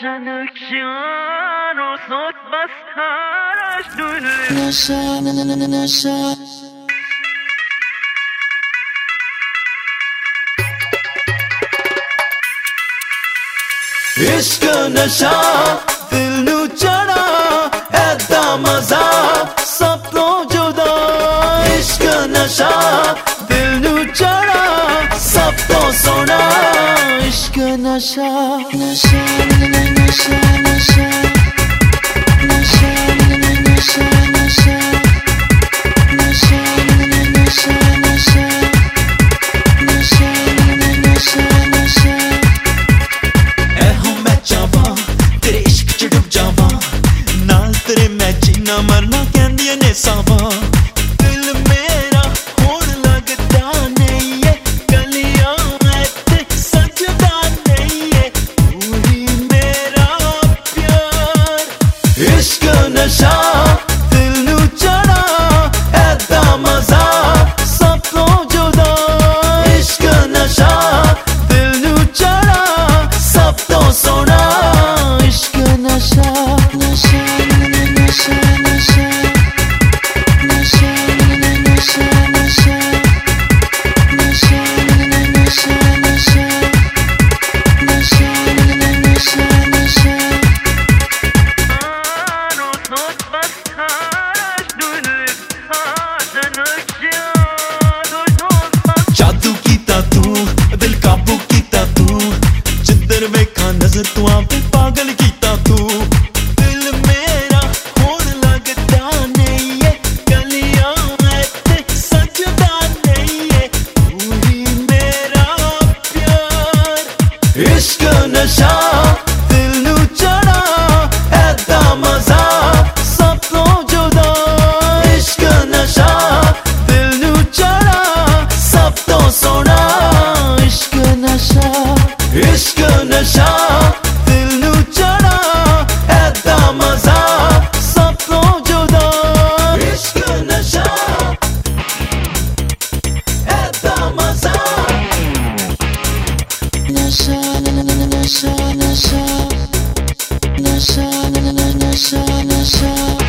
شنكشان وصوت بس خارج دولي نشا इश्क नशा दिल नू चढ़ा ऐदा मजा सब तो जुदा इश्क नशा दिल नू चढ़ा सब तो सोना इश्क नशा नशा नशा नशा नशा नशा नशा नशा नशा नशा नशा नशा नशा तेरे इश्क च डुब जावा नाल तेरे मैं जीना मरना कहंदियां ने सावा दिल मेरा होण लगदा नहीं है गलियां इत्थे सजदा नहीं है तू ही मेरा प्यार इश्क नशा दिल नू चढ़ा ऐदा मजा सब तो जुदा इश्क नशा दिल नू चढ़ा सब तो सोना नशा नशा नशा नशा नशा नशा नशा नशा नशा नशा नशा नशा नशा जादू कीता तू दिल काबू कीता तू जिधर वेखा नजर तू आप पागल कीता तू दिल मेरा होण लगदा नहीं है गलियां इत्थे सजदा नहीं है तू ही मेरा प्यार इश्क नशा दिल नू चढ़ा ऐदा मजा सब तो जुदा इश्क नशा दिल नू चढ़ा सब तो सोना इश्क नशा इश्क नशा दिल नू चढ़ा ऐदा मजा सब तो जुदा इश्क नशा ऐदा मजा नशा नशा नशा नशा नशा नशा